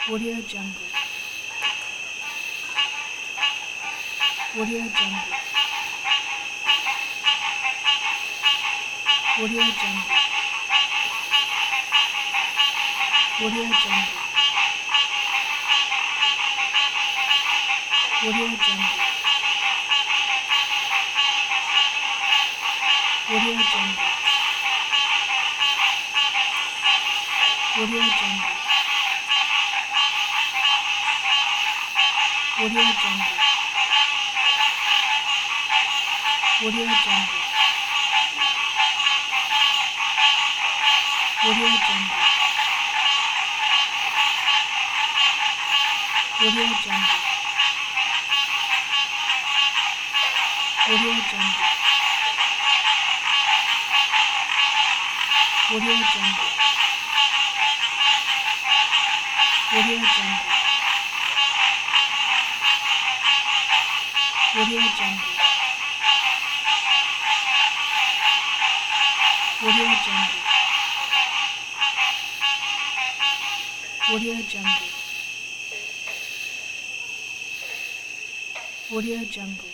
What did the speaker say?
Audio Jungle. Audio Jungle. Audio Jungle. Audio Jungle. Audio Jungle. Audio Jungle. Audio Jungle. Audio Jungle. Audio Jungle. Audio Jungle. Audio Jungle. Audio Jungle. Audio Jungle. Audio Jungle. Audio Jungle. Audio Jungle. Audio Jungle. Audio Jungle.